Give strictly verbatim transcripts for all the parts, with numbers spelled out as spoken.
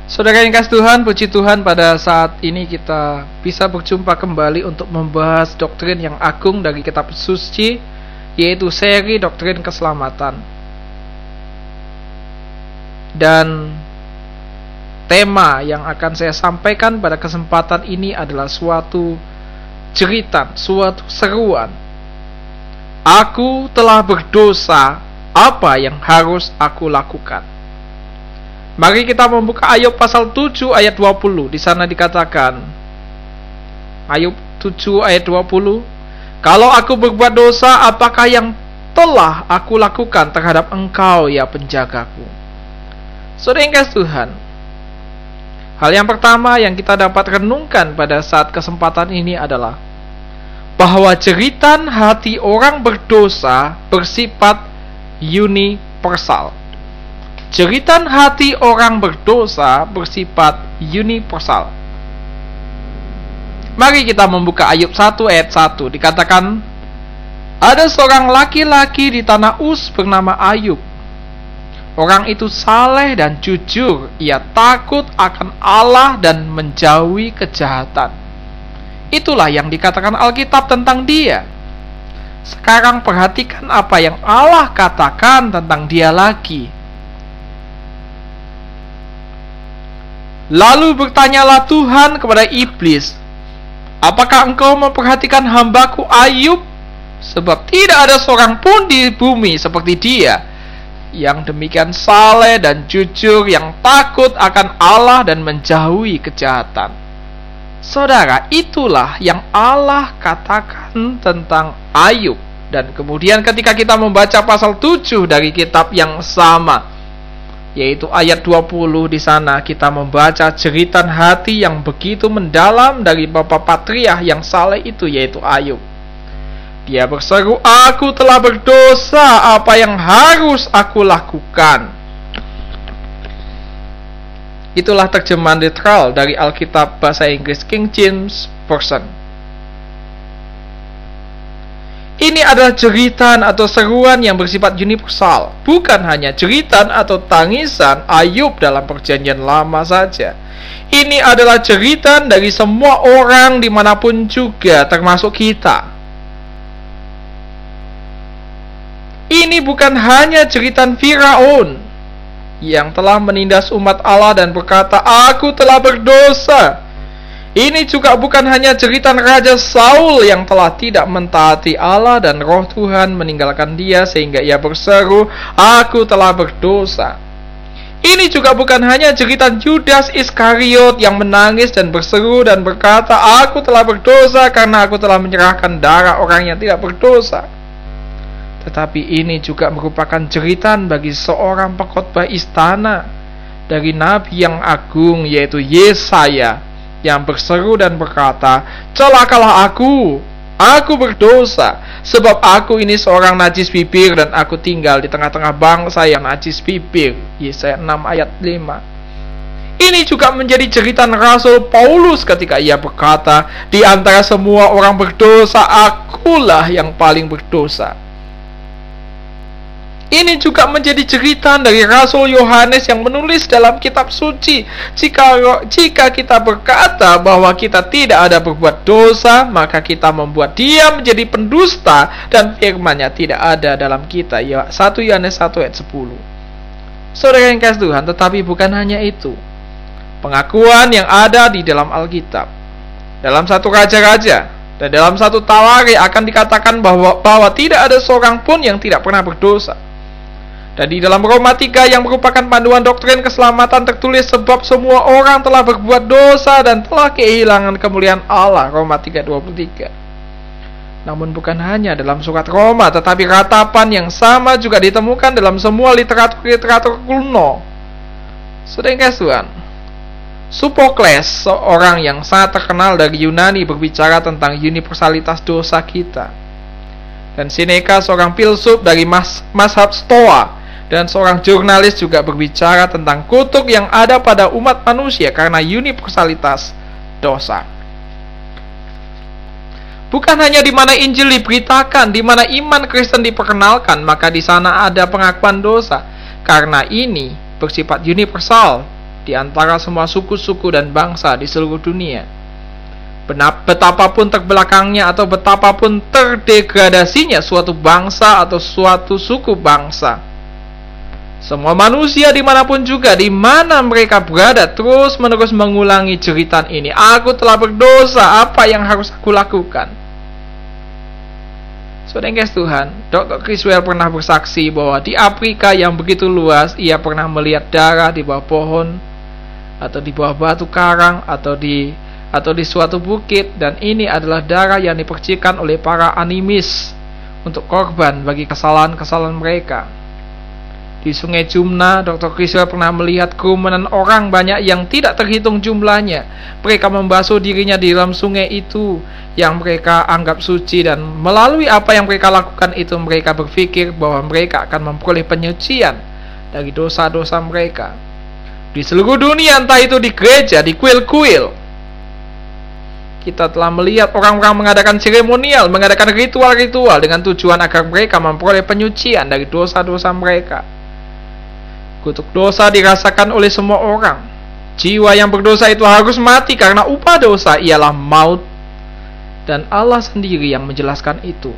Saudara yang kasih Tuhan, puji Tuhan pada saat ini kita bisa berjumpa kembali untuk membahas doktrin yang agung dari kitab suci, yaitu seri doktrin keselamatan. Dan tema yang akan saya sampaikan pada kesempatan ini adalah suatu jeritan, suatu seruan. Aku telah berdosa, apa yang harus aku lakukan? Mari kita membuka Ayub pasal tujuh ayat dua puluh. Di sana dikatakan, Ayub tujuh ayat dua puluh, kalau aku berbuat dosa, apakah yang telah aku lakukan terhadap engkau, ya penjagaku? Saudara yang kasih Tuhan, hal yang pertama yang kita dapat renungkan pada saat kesempatan ini adalah bahwa jeritan hati orang berdosa bersifat universal. Jeritan hati orang berdosa bersifat universal. Mari kita membuka Ayub satu ayat satu. Dikatakan, ada seorang laki-laki di tanah Uz bernama Ayub. Orang itu saleh dan jujur. Ia takut akan Allah dan menjauhi kejahatan. Itulah yang dikatakan Alkitab tentang dia. Sekarang perhatikan apa yang Allah katakan tentang dia lagi. Lalu bertanyalah Tuhan kepada iblis, apakah engkau memperhatikan hambaku Ayub? Sebab tidak ada seorang pun di bumi seperti dia, yang demikian saleh dan jujur, yang takut akan Allah dan menjauhi kejahatan. Saudara, itulah yang Allah katakan tentang Ayub. Dan kemudian ketika kita membaca pasal tujuh dari kitab yang sama, yaitu ayat dua puluh, di sana kita membaca jeritan hati yang begitu mendalam dari Bapak Patriark yang saleh itu, yaitu Ayub. Dia berseru, aku telah berdosa, apa yang harus aku lakukan? Itulah terjemahan literal dari Alkitab bahasa Inggris King James Version. Ini adalah jeritan atau seruan yang bersifat universal, bukan hanya jeritan atau tangisan Ayub dalam perjanjian lama saja. Ini adalah jeritan dari semua orang dimanapun juga, termasuk kita. Ini bukan hanya jeritan Firaun yang telah menindas umat Allah dan berkata, aku telah berdosa. Ini juga bukan hanya jeritan Raja Saul yang telah tidak mentaati Allah dan roh Tuhan meninggalkan dia sehingga ia berseru, aku telah berdosa. Ini juga bukan hanya jeritan Yudas Iskariot yang menangis dan berseru dan berkata, aku telah berdosa karena aku telah menyerahkan darah orang yang tidak berdosa. Tetapi ini juga merupakan jeritan bagi seorang pengkhotbah istana dari Nabi yang agung, yaitu Yesaya, yang berseru dan berkata, celakalah aku, aku berdosa, sebab aku ini seorang najis bibir dan aku tinggal di tengah-tengah bangsa yang najis bibir. Yesaya enam ayat lima. Ini juga menjadi jeritan Rasul Paulus ketika ia berkata, di antara semua orang berdosa, akulah yang paling berdosa. Ini juga menjadi jeritan dari Rasul Yohanes yang menulis dalam kitab suci, jika, jika kita berkata bahwa kita tidak ada berbuat dosa, maka kita membuat dia menjadi pendusta dan firman-Nya tidak ada dalam kita. Ya, satu Yohanes satu ayat sepuluh. Saudara yang kasih Tuhan, tetapi bukan hanya itu. Pengakuan yang ada di dalam Alkitab, dalam satu Raja-Raja dan dalam satu Tawari akan dikatakan bahwa, bahwa tidak ada seorang pun yang tidak pernah berdosa. Dan di dalam Roma tiga yang merupakan panduan doktrin keselamatan tertulis, sebab semua orang telah berbuat dosa dan telah kehilangan kemuliaan Allah. Roma tiga dua puluh tiga. Namun bukan hanya dalam surat Roma, tetapi ratapan yang sama juga ditemukan dalam semua literatur-literatur kuno. Saudara yang kasih Tuhan, Sophocles, seorang yang sangat terkenal dari Yunani, berbicara tentang universalitas dosa kita. Dan Seneca, seorang filsuf dari mas, mazhab Stoa, dan seorang jurnalis juga berbicara tentang kutuk yang ada pada umat manusia karena universalitas dosa. Bukan hanya di mana Injil diberitakan, di mana iman Kristen diperkenalkan, maka di sana ada pengakuan dosa. Karena ini bersifat universal, di antara semua suku-suku dan bangsa di seluruh dunia. Betapapun terbelakangnya atau betapapun terdegradasinya suatu bangsa atau suatu suku bangsa, semua manusia dimanapun juga, di mana mereka berada, terus menerus mengulangi jeritan ini. Aku telah berdosa, apa yang harus aku lakukan? Saudara yang kasih Tuhan, dokter Criswell pernah bersaksi bahwa di Afrika yang begitu luas, ia pernah melihat darah di bawah pohon, atau di bawah batu karang, atau di atau di suatu bukit, dan ini adalah darah yang dipercikan oleh para animis untuk korban bagi kesalahan-kesalahan mereka. Di Sungai Jumna, dokter Criswell pernah melihat kerumunan orang banyak yang tidak terhitung jumlahnya. Mereka membasuh dirinya di dalam sungai itu yang mereka anggap suci, dan melalui apa yang mereka lakukan itu, mereka berpikir bahwa mereka akan memperoleh penyucian dari dosa-dosa mereka. Di seluruh dunia, entah itu di gereja, di kuil-kuil, kita telah melihat orang-orang mengadakan seremonial, mengadakan ritual-ritual dengan tujuan agar mereka memperoleh penyucian dari dosa-dosa mereka. Kutuk dosa dirasakan oleh semua orang. Jiwa yang berdosa itu harus mati karena upah dosa ialah maut. Dan Allah sendiri yang menjelaskan itu.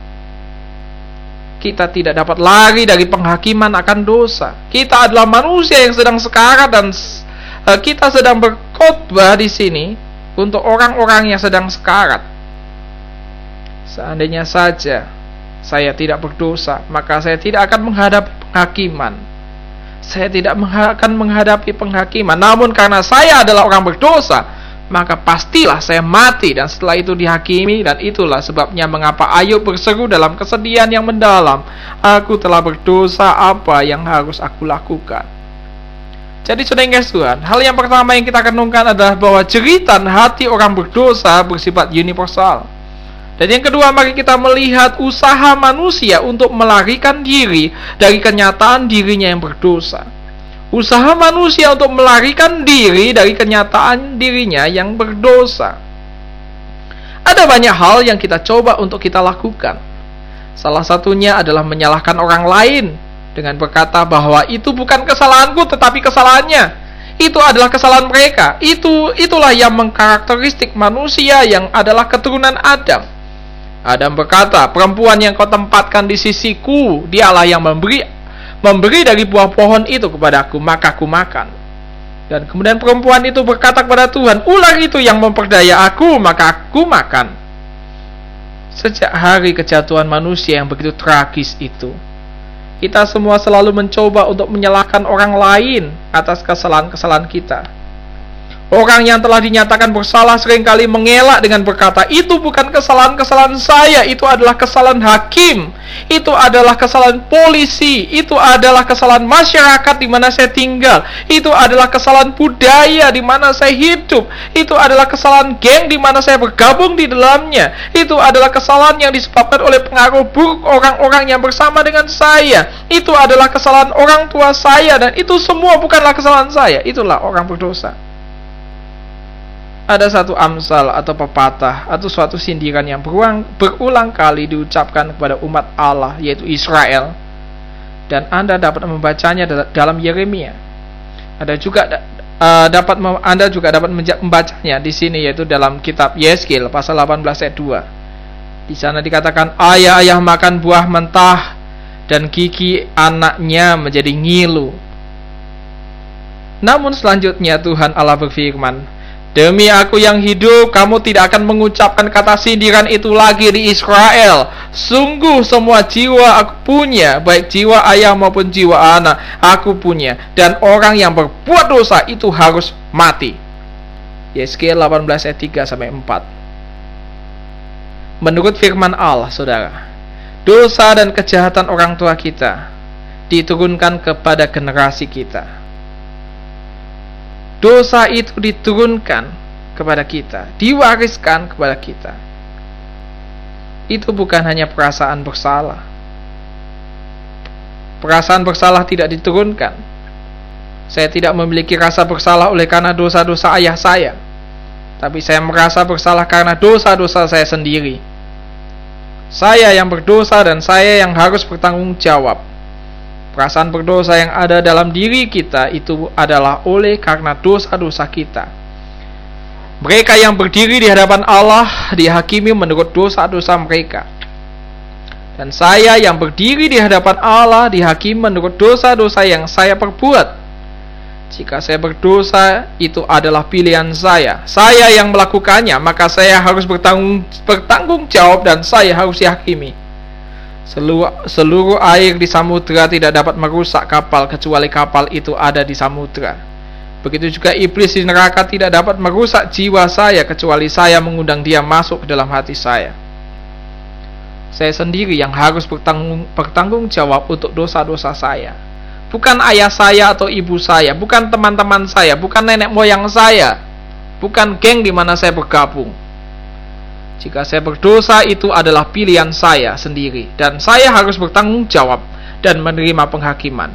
Kita tidak dapat lari dari penghakiman akan dosa. Kita adalah manusia yang sedang sekarat, dan kita sedang berkhotbah di sini untuk orang-orang yang sedang sekarat. Seandainya saja saya tidak berdosa, maka saya tidak akan menghadapi penghakiman. Saya tidak akan menghadapi penghakiman. Namun karena saya adalah orang berdosa, maka pastilah saya mati, dan setelah itu dihakimi. Dan itulah sebabnya mengapa Ayub berseru dalam kesedihan yang mendalam, aku telah berdosa, apa yang harus aku lakukan? Jadi saudara yang kasih Tuhan, hal yang pertama yang kita renungkan adalah bahwa jeritan hati orang berdosa bersifat universal. Dan yang kedua, mari kita melihat usaha manusia untuk melarikan diri dari kenyataan dirinya yang berdosa. Usaha manusia untuk melarikan diri dari kenyataan dirinya yang berdosa. Ada banyak hal yang kita coba untuk kita lakukan. Salah satunya adalah menyalahkan orang lain dengan berkata bahwa itu bukan kesalahanku tetapi kesalahannya. Itu adalah kesalahan mereka. Itu itulah yang mengkarakteristik manusia yang adalah keturunan Adam. Adam berkata, perempuan yang kau tempatkan di sisiku, dialah yang memberi memberi dari buah pohon itu kepadaku, maka aku makan. Dan kemudian perempuan itu berkata kepada Tuhan, ular itu yang memperdaya aku, maka aku makan. Sejak hari kejatuhan manusia yang begitu tragis itu, kita semua selalu mencoba untuk menyalahkan orang lain atas kesalahan-kesalahan kita. Orang yang telah dinyatakan bersalah seringkali mengelak dengan berkata, itu bukan kesalahan-kesalahan saya, itu adalah kesalahan hakim, itu adalah kesalahan polisi, itu adalah kesalahan masyarakat di mana saya tinggal, itu adalah kesalahan budaya di mana saya hidup, itu adalah kesalahan geng di mana saya bergabung di dalamnya, itu adalah kesalahan yang disebabkan oleh pengaruh buruk orang-orang yang bersama dengan saya, itu adalah kesalahan orang tua saya, dan itu semua bukanlah kesalahan saya. Itulah orang berdosa. Ada satu amsal atau pepatah atau suatu sindiran yang berulang, berulang kali diucapkan kepada umat Allah, yaitu Israel. Dan Anda dapat membacanya dalam Yeremia. Ada juga uh, dapat Anda juga dapat membacanya di sini, yaitu dalam kitab Yeskil pasal delapan belas ayat dua. Di sana dikatakan, ayah-ayah makan buah mentah dan gigi anaknya menjadi ngilu. Namun selanjutnya Tuhan Allah berfirman, demi aku yang hidup, kamu tidak akan mengucapkan kata sindiran itu lagi di Israel. Sungguh semua jiwa aku punya, baik jiwa ayah maupun jiwa anak aku punya, dan orang yang berbuat dosa itu harus mati. Yeskil delapan belas ayat tiga sampai empat. Menurut firman Allah, saudara, dosa dan kejahatan orang tua kita diturunkan kepada generasi kita. Dosa itu diturunkan kepada kita, diwariskan kepada kita. Itu bukan hanya perasaan bersalah. Perasaan bersalah tidak diturunkan. Saya tidak memiliki rasa bersalah oleh karena dosa-dosa ayah saya, tapi saya merasa bersalah karena dosa-dosa saya sendiri. Saya yang berdosa dan saya yang harus bertanggung jawab. Perasaan berdosa yang ada dalam diri kita itu adalah oleh karena dosa-dosa kita. Mereka yang berdiri di hadapan Allah dihakimi menurut dosa-dosa mereka. Dan saya yang berdiri di hadapan Allah dihakimi menurut dosa-dosa yang saya perbuat. Jika saya berdosa, itu adalah pilihan saya. Saya yang melakukannya, maka saya harus bertanggung, bertanggung jawab dan saya harus dihakimi. Seluruh, seluruh air di samudera tidak dapat merusak kapal kecuali kapal itu ada di samudera. Begitu juga iblis di neraka tidak dapat merusak jiwa saya kecuali saya mengundang dia masuk ke dalam hati saya. Saya sendiri yang harus bertanggung, bertanggung jawab untuk dosa-dosa saya. Bukan ayah saya atau ibu saya, bukan teman-teman saya, bukan nenek moyang saya, bukan geng di mana saya bergabung. Jika saya berdosa, itu adalah pilihan saya sendiri, dan saya harus bertanggung jawab dan menerima penghakiman.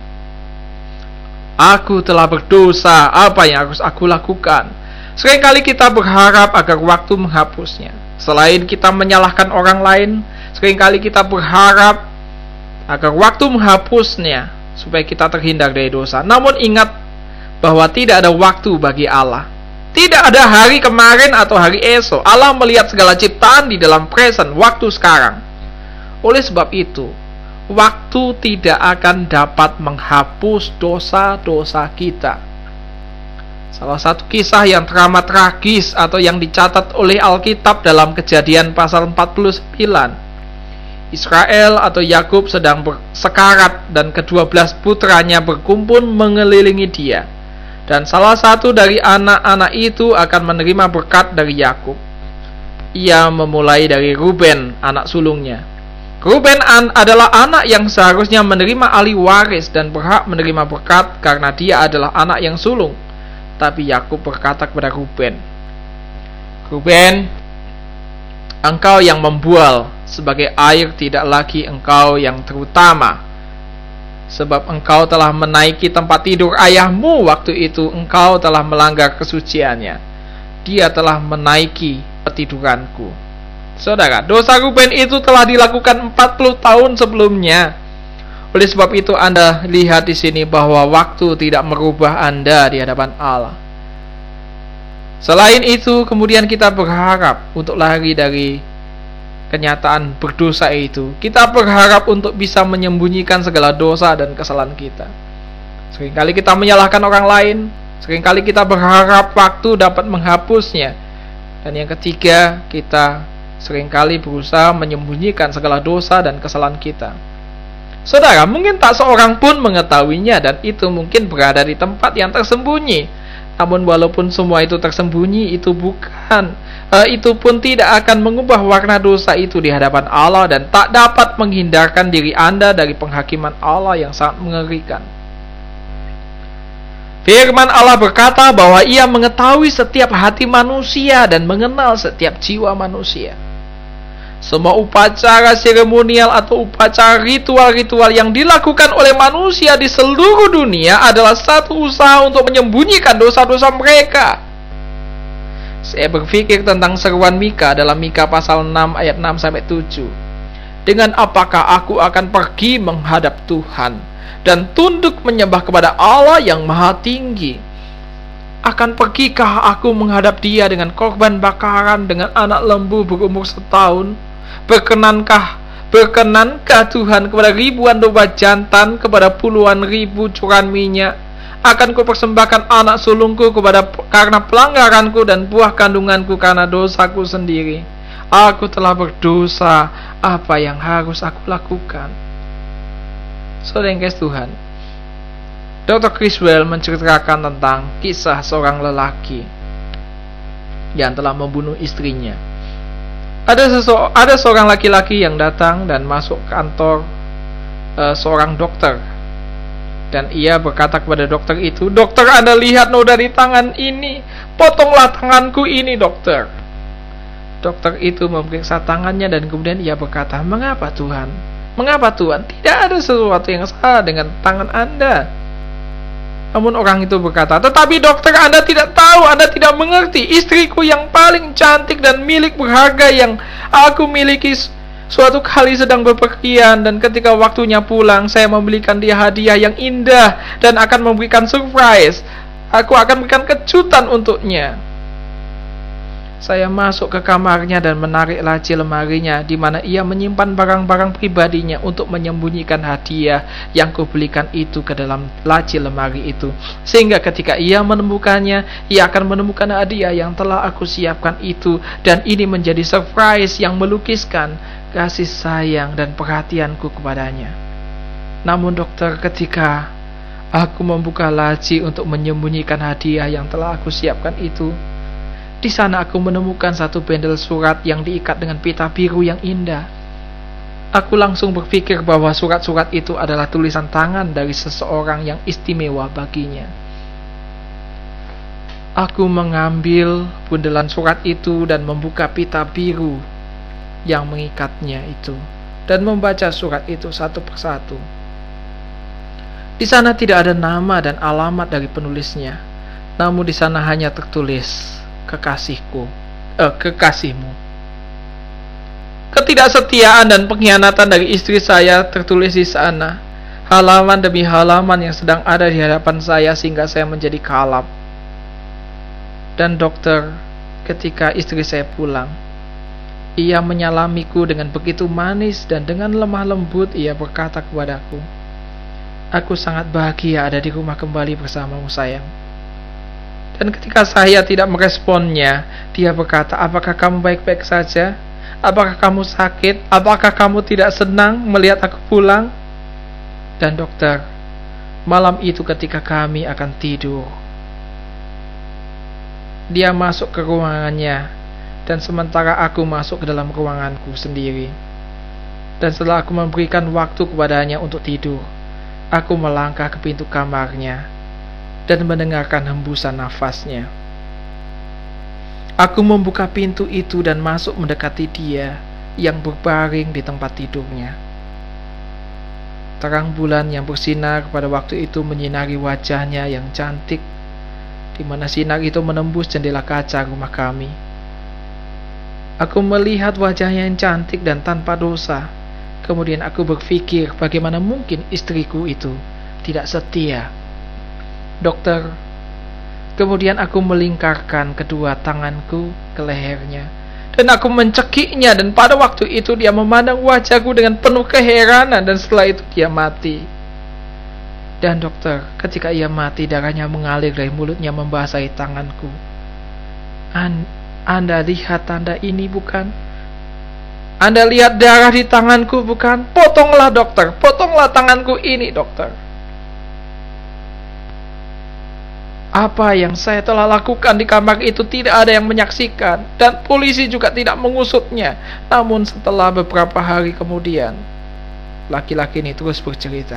Aku telah berdosa, apa yang harus aku lakukan? Seringkali kita berharap agar waktu menghapusnya. Selain kita menyalahkan orang lain, seringkali kita berharap agar waktu menghapusnya supaya kita terhindar dari dosa. Namun ingat bahwa tidak ada waktu bagi Allah. Tidak ada hari kemarin atau hari esok. Allah melihat segala ciptaan di dalam present, waktu sekarang. Oleh sebab itu, waktu tidak akan dapat menghapus dosa-dosa kita. Salah satu kisah yang teramat tragis atau yang dicatat oleh Alkitab dalam Kejadian pasal empat puluh sembilan. Israel atau Yakub sedang bersekarat dan kedua belas putranya berkumpul mengelilingi dia. Dan salah satu dari anak-anak itu akan menerima berkat dari Yakub. Ia memulai dari Ruben, anak sulungnya. Ruben adalah anak yang seharusnya menerima ahli waris dan berhak menerima berkat karena dia adalah anak yang sulung. Tapi Yakub berkata kepada Ruben, Ruben, engkau yang membual, sebagai air tidak lagi engkau yang terutama. Sebab engkau telah menaiki tempat tidur ayahmu, waktu itu engkau telah melanggar kesuciannya. Dia telah menaiki petiduranku. Saudara, dosa Ruben itu telah dilakukan empat puluh tahun sebelumnya. Oleh sebab itu Anda lihat di sini bahwa waktu tidak merubah Anda di hadapan Allah. Selain itu, kemudian kita berharap untuk lari dari kenyataan berdosa itu. Kita berharap untuk bisa menyembunyikan segala dosa dan kesalahan kita. Seringkali kita menyalahkan orang lain. Seringkali kita berharap waktu dapat menghapusnya. Dan yang ketiga, kita seringkali berusaha menyembunyikan segala dosa dan kesalahan kita. Saudara, mungkin tak seorang pun mengetahuinya dan itu mungkin berada di tempat yang tersembunyi. Namun walaupun semua itu tersembunyi, itu bukan uh, itu pun tidak akan mengubah warna dosa itu di hadapan Allah dan tak dapat menghindarkan diri Anda dari penghakiman Allah yang sangat mengerikan. Firman Allah berkata bahwa Ia mengetahui setiap hati manusia dan mengenal setiap jiwa manusia. Semua upacara seremonial atau upacara ritual-ritual yang dilakukan oleh manusia di seluruh dunia adalah satu usaha untuk menyembunyikan dosa-dosa mereka. Saya berpikir tentang seruan Mika dalam Mika pasal enam ayat enam sampai tujuh. Dengan apakah aku akan pergi menghadap Tuhan dan tunduk menyembah kepada Allah yang maha tinggi? Akan pergikah aku menghadap Dia dengan korban bakaran dengan anak lembu berumur setahun? Berkenankah Berkenankah Tuhan kepada ribuan domba jantan, kepada puluhan ribu curan minyak? Akan kupersembahkan anak sulungku kepada karena pelanggaranku dan buah kandunganku karena dosaku sendiri. Aku telah berdosa, apa yang harus aku lakukan? Saudara yang kasih Tuhan, dokter Criswell menceritakan tentang kisah seorang lelaki yang telah membunuh istrinya. Ada, seso- ada seorang laki-laki yang datang dan masuk kantor uh, seorang dokter. Dan ia berkata kepada dokter itu, "Dokter, Anda lihat noda di tangan ini. Potonglah tanganku ini, dokter." Dokter itu memeriksa tangannya dan kemudian ia berkata, "Mengapa Tuhan? Mengapa Tuhan? Tidak ada sesuatu yang salah dengan tangan Anda." Namun orang itu berkata, "Tetapi dokter, Anda tidak tahu, Anda tidak mengerti. Istriku yang paling cantik dan milik berharga yang aku miliki Suatu kali sedang bepergian, dan ketika waktunya pulang, saya membelikan dia hadiah yang indah dan akan memberikan surprise. Aku akan memberikan kejutan untuknya. Saya masuk ke kamarnya dan menarik laci lemarinya, di mana ia menyimpan barang-barang pribadinya untuk menyembunyikan hadiah yang kubelikan itu ke dalam laci lemari itu. Sehingga ketika ia menemukannya, ia akan menemukan hadiah yang telah aku siapkan itu, dan ini menjadi surprise yang melukiskan kasih sayang dan perhatianku kepadanya. Namun dokter, ketika aku membuka laci untuk menyembunyikan hadiah yang telah aku siapkan itu, di sana aku menemukan satu bendel surat yang diikat dengan pita biru yang indah. Aku langsung berpikir bahwa surat-surat itu adalah tulisan tangan dari seseorang yang istimewa baginya. Aku mengambil bundelan surat itu dan membuka pita biru yang mengikatnya itu, dan membaca surat itu satu persatu. Di sana tidak ada nama dan alamat dari penulisnya, namun di sana hanya tertulis, kekasihku, eh, kekasihmu. Ketidaksetiaan dan pengkhianatan dari istri saya tertulis di sana, halaman demi halaman yang sedang ada di hadapan saya, sehingga saya menjadi kalap. Dan dokter, ketika istri saya pulang, ia menyalamiku dengan begitu manis, dan dengan lemah lembut ia berkata kepadaku, "Aku sangat bahagia ada di rumah kembali bersamamu, sayang." Dan ketika saya tidak meresponnya, dia berkata, "Apakah kamu baik-baik saja? Apakah kamu sakit? Apakah kamu tidak senang melihat aku pulang?" Dan dokter, malam itu ketika kami akan tidur, dia masuk ke ruangannya, dan sementara aku masuk ke dalam ruanganku sendiri. Dan setelah aku memberikan waktu kepadanya untuk tidur, aku melangkah ke pintu kamarnya dan mendengarkan hembusan nafasnya. Aku membuka pintu itu dan masuk mendekati dia yang berbaring di tempat tidurnya. Terang bulan yang bersinar pada waktu itu menyinari wajahnya yang cantik, di mana sinar itu menembus jendela kaca rumah kami. Aku melihat wajahnya yang cantik dan tanpa dosa. Kemudian aku berpikir, bagaimana mungkin istriku itu tidak setia. Dokter, kemudian aku melingkarkan kedua tanganku ke lehernya, dan aku mencekiknya, dan pada waktu itu dia memandang wajahku dengan penuh keheranan, dan setelah itu dia mati. Dan dokter, ketika ia mati, darahnya mengalir dari mulutnya membasahi tanganku. An Anda lihat tanda ini bukan? Anda lihat darah di tanganku bukan? Potonglah dokter, potonglah tanganku ini dokter. Apa yang saya telah lakukan di kamar itu tidak ada yang menyaksikan, dan polisi juga tidak mengusutnya. Namun setelah beberapa hari kemudian, laki-laki ini terus bercerita.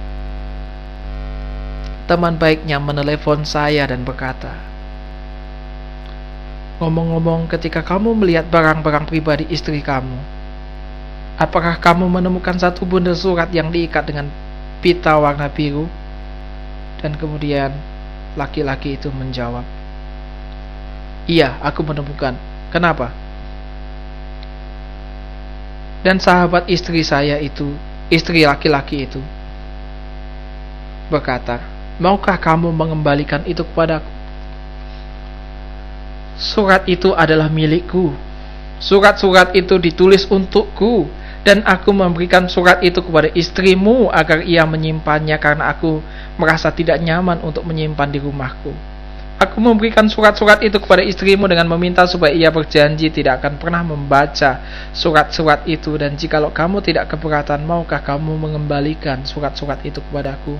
Teman baiknya menelepon saya dan berkata, "Ngomong-ngomong, ketika kamu melihat barang-barang pribadi istri kamu, apakah kamu menemukan satu bundel surat yang diikat dengan pita warna biru?" Dan kemudian laki-laki itu menjawab, "Iya, aku menemukan." "Kenapa?" Dan sahabat istri saya itu, istri laki-laki itu, berkata, "Maukah kamu mengembalikan itu kepadaku? Surat itu adalah milikku. Surat-surat itu ditulis untukku, dan aku memberikan surat itu kepada istrimu agar ia menyimpannya karena aku merasa tidak nyaman untuk menyimpan di rumahku. Aku memberikan surat-surat itu kepada istrimu dengan meminta supaya ia berjanji tidak akan pernah membaca surat-surat itu, dan jikalau kamu tidak keberatan, maukah kamu mengembalikan surat-surat itu kepadaku?"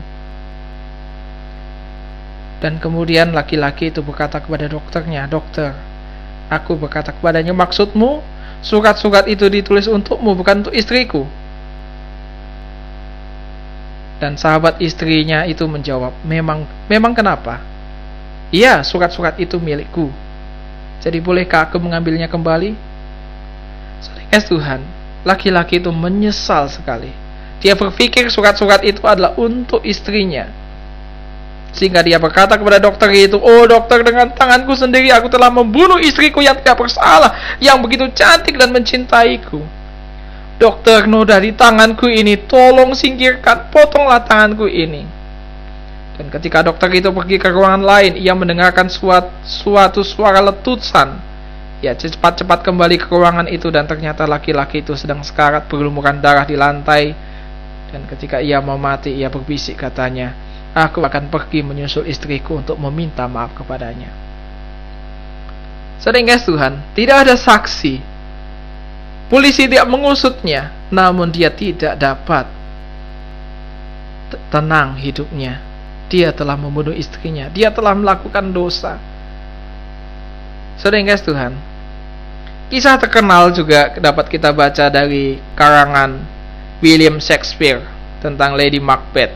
Dan kemudian laki-laki itu berkata kepada dokternya, "Dokter," aku berkata kepadanya, "maksudmu surat-surat itu ditulis untukmu, bukan untuk istriku?" Dan sahabat istrinya itu menjawab, Memang, memang kenapa?" "Iya, surat-surat itu milikku. Jadi bolehkah aku mengambilnya kembali?" Sayangnya Tuhan, laki-laki itu menyesal sekali. Dia berpikir surat-surat itu adalah untuk istrinya, sehingga dia berkata kepada dokter itu, "Oh dokter, dengan tanganku sendiri aku telah membunuh istriku yang tidak bersalah, yang begitu cantik dan mencintaiku." dokter noda di tanganku ini, tolong singkirkan, potonglah tanganku ini. Dan ketika dokter itu pergi ke ruangan lain, ia mendengarkan suatu, suatu suara letusan. Ia cepat-cepat kembali ke ruangan itu, dan ternyata laki-laki itu sedang sekarat berlumuran darah di lantai. Dan ketika ia mau mati, ia berbisik katanya, aku akan pergi menyusul istriku untuk meminta maaf kepadanya. Saudara Tuhan, tidak ada saksi. Polisi tidak mengusutnya, namun dia tidak dapat tenang hidupnya. Dia telah membunuh istrinya, dia telah melakukan dosa. Saudara Tuhan, kisah terkenal juga dapat kita baca dari karangan William Shakespeare tentang Lady Macbeth.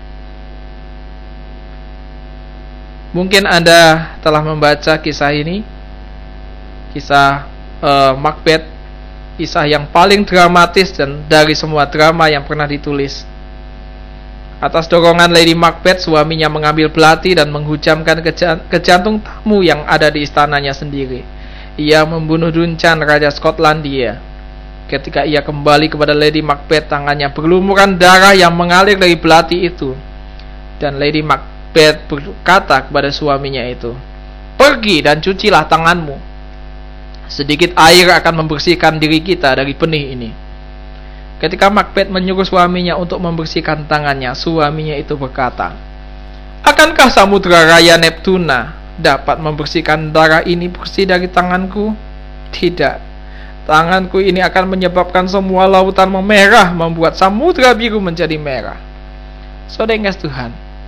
Mungkin Anda telah membaca kisah ini, kisah uh, Macbeth, kisah yang paling dramatis dan dari semua drama yang pernah ditulis. Atas dorongan Lady Macbeth, suaminya mengambil belati dan menghujamkan ke jantung tamu yang ada di istananya sendiri. Ia membunuh Duncan, Raja Skotlandia. Ketika ia kembali kepada Lady Macbeth, tangannya berlumuran darah yang mengalir dari belati itu. Dan Lady Macbeth berkata kepada suaminya itu, pergi dan cucilah tanganmu. Sedikit air akan membersihkan diri kita dari benih ini. Ketika Macbeth menyuruh suaminya untuk membersihkan tangannya, suaminya itu berkata, akankah samudra raya Neptuna dapat membersihkan darah ini bersih dari tanganku? Tidak. Tanganku ini akan menyebabkan semua lautan memerah, membuat samudra biru menjadi merah. Saudara Tuhan,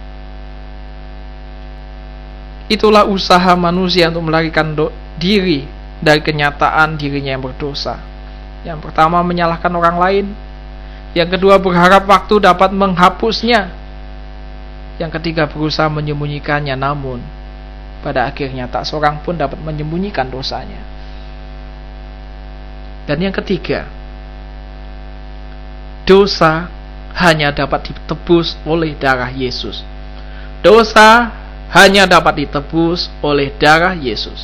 itulah usaha manusia untuk melarikan diri dari kenyataan dirinya yang berdosa. Yang pertama, menyalahkan orang lain. Yang kedua, berharap waktu dapat menghapusnya. Yang ketiga, berusaha menyembunyikannya, namun pada akhirnya tak seorang pun dapat menyembunyikan dosanya. Dan yang ketiga, dosa hanya dapat ditebus oleh darah Yesus. Dosa hanya dapat ditebus oleh darah Yesus.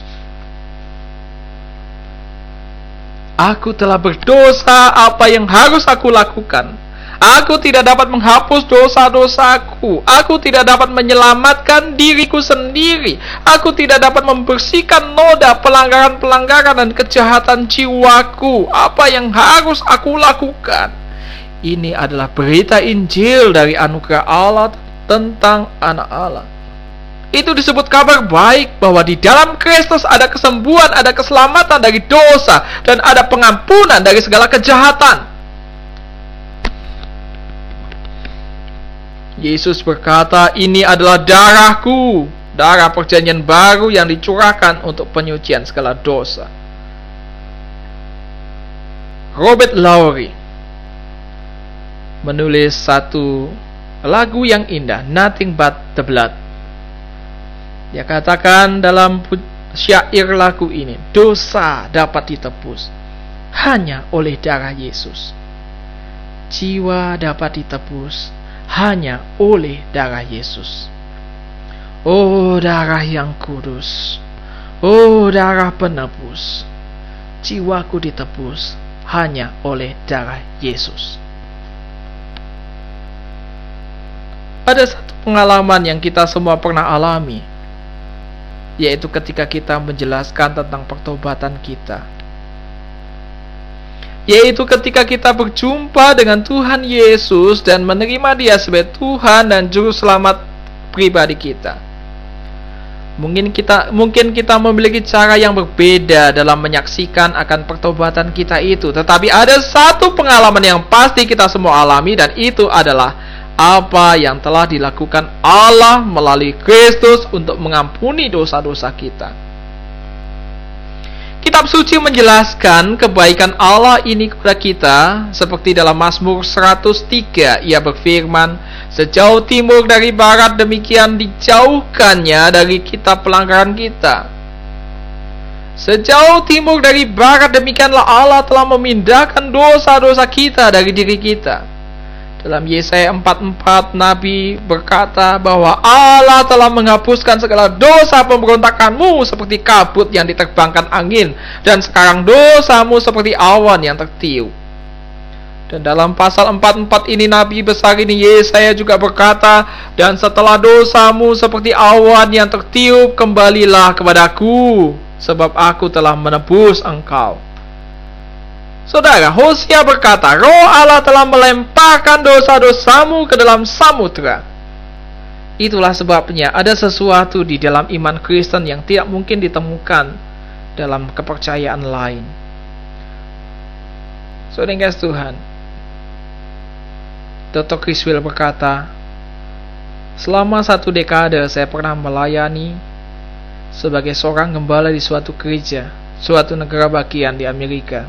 Aku telah berdosa, apa yang harus aku lakukan? Aku tidak dapat menghapus dosa-dosaku. Aku tidak dapat menyelamatkan diriku sendiri. Aku tidak dapat membersihkan noda pelanggaran-pelanggaran dan kejahatan jiwaku. Apa yang harus aku lakukan? Ini adalah berita Injil dari anugerah Allah tentang Anak Allah. Itu disebut kabar baik bahwa di dalam Kristus ada kesembuhan, ada keselamatan dari dosa, dan ada pengampunan dari segala kejahatan. Yesus berkata, ini adalah darahku, darah perjanjian baru yang dicurahkan untuk penyucian segala dosa. Robert Lowry menulis satu lagu yang indah, Nothing But the Blood. Dia katakan dalam syair lagu ini, dosa dapat ditebus hanya oleh darah Yesus. Jiwa dapat ditebus hanya oleh darah Yesus. Oh darah yang kudus, oh darah penebus, jiwaku ditebus hanya oleh darah Yesus. Ada satu pengalaman yang kita semua pernah alami, yaitu ketika kita menjelaskan tentang pertobatan kita, yaitu ketika kita berjumpa dengan Tuhan Yesus dan menerima Dia sebagai Tuhan dan Juru Selamat pribadi kita. Mungkin kita mungkin kita memiliki cara yang berbeda dalam menyaksikan akan pertobatan kita itu, tetapi ada satu pengalaman yang pasti kita semua alami, dan itu adalah apa yang telah dilakukan Allah melalui Kristus untuk mengampuni dosa-dosa kita. Kitab suci menjelaskan kebaikan Allah ini kepada kita, seperti dalam Mazmur seratus tiga, ia berfirman, sejauh timur dari barat demikian dijauhkannya dari kita pelanggaran kita. Sejauh timur dari barat demikianlah Allah telah memindahkan dosa-dosa kita dari diri kita. Dalam Yesaya empat empat, Nabi berkata bahwa Allah telah menghapuskan segala dosa pemberontakanmu seperti kabut yang diterbangkan angin, dan sekarang dosamu seperti awan yang tertiup. Dan dalam pasal empat puluh empat ini Nabi besar ini Yesaya juga berkata, dan setelah dosamu seperti awan yang tertiup, kembalilah kepadaku, sebab aku telah menebus engkau. Saudara, Hosea berkata, Roh Allah telah melemparkan dosa-dosamu ke dalam samudera. Itulah sebabnya ada sesuatu di dalam iman Kristen yang tidak mungkin ditemukan dalam kepercayaan lain. Saudara yang kasih Tuhan, doktor Criswell berkata, selama satu dekade saya pernah melayani sebagai seorang gembala di suatu gereja, suatu negara bagian di Amerika.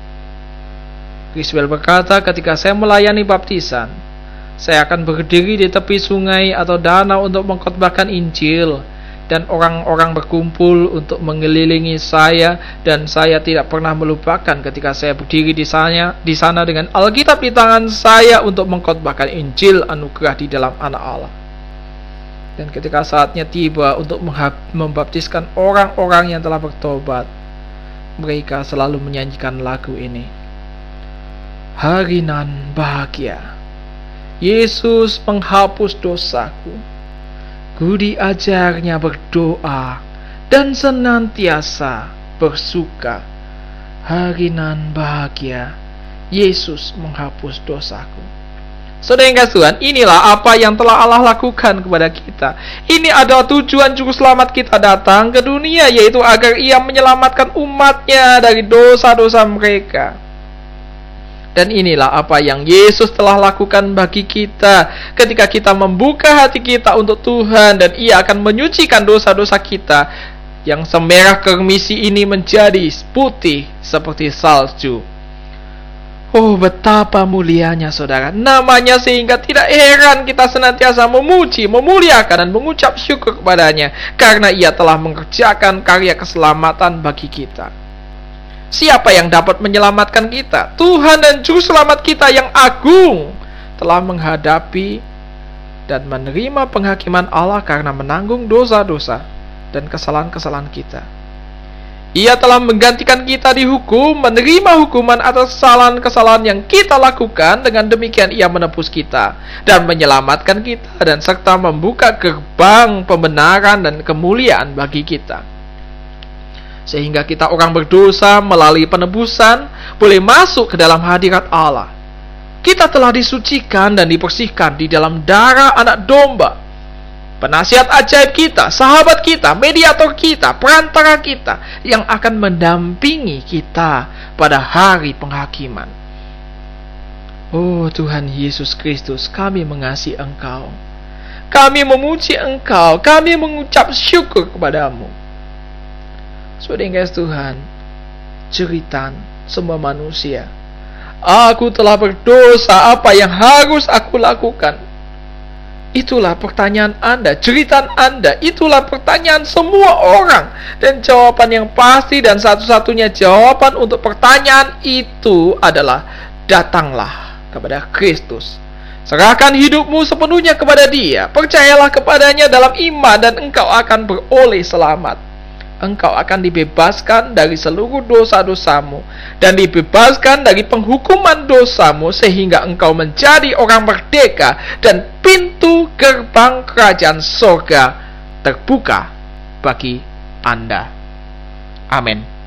Criswell berkata, ketika saya melayani baptisan, saya akan berdiri di tepi sungai atau danau untuk mengkhotbahkan Injil, dan orang-orang berkumpul untuk mengelilingi saya, dan saya tidak pernah melupakan ketika saya berdiri di sana, di sana dengan Alkitab di tangan saya untuk mengkhotbahkan Injil anugerah di dalam Anak Allah. Dan ketika saatnya tiba untuk membaptiskan orang-orang yang telah bertobat, mereka selalu menyanyikan lagu ini. Hari nan bahagia, Yesus menghapus dosaku. Ku diajarnya berdoa dan senantiasa bersuka. Hari nan bahagia, Yesus menghapus dosaku. Saudara yang kasih Tuhan, inilah apa yang telah Allah lakukan kepada kita. Ini adalah tujuan juru selamat kita datang ke dunia, yaitu agar Ia menyelamatkan umatnya dari dosa-dosa mereka. Dan inilah apa yang Yesus telah lakukan bagi kita ketika kita membuka hati kita untuk Tuhan, dan Ia akan menyucikan dosa-dosa kita yang semerah kermisi ini menjadi putih seperti salju. Oh, betapa mulianya saudara namanya, sehingga tidak heran kita senantiasa memuji, memuliakan dan mengucap syukur kepadanya, karena Ia telah mengerjakan karya keselamatan bagi kita. Siapa yang dapat menyelamatkan kita? Tuhan dan Juru Selamat kita yang agung telah menghadapi dan menerima penghakiman Allah karena menanggung dosa-dosa dan kesalahan-kesalahan kita. Ia telah menggantikan kita dihukum, menerima hukuman atas kesalahan-kesalahan yang kita lakukan. Dengan demikian Ia menebus kita dan menyelamatkan kita, dan serta membuka gerbang pembenaran dan kemuliaan bagi kita, sehingga kita orang berdosa melalui penebusan boleh masuk ke dalam hadirat Allah. Kita telah disucikan dan dibersihkan di dalam darah Anak Domba. Penasihat ajaib kita, sahabat kita, mediator kita, perantara kita, yang akan mendampingi kita pada hari penghakiman. Oh Tuhan Yesus Kristus, kami mengasihi Engkau. Kami memuji Engkau, kami mengucap syukur kepadamu. Saudara yang kasih Tuhan, jeritan semua manusia, aku telah berdosa, apa yang harus aku lakukan? Itulah pertanyaan Anda, jeritan Anda, itulah pertanyaan semua orang. Dan jawaban yang pasti dan satu-satunya jawaban untuk pertanyaan itu adalah, datanglah kepada Kristus. Serahkan hidupmu sepenuhnya kepada Dia, percayalah kepadanya dalam iman, dan engkau akan beroleh selamat. Engkau akan dibebaskan dari seluruh dosa-dosamu dan dibebaskan dari penghukuman dosamu, sehingga engkau menjadi orang merdeka dan pintu gerbang kerajaan surga terbuka bagi Anda. Amin.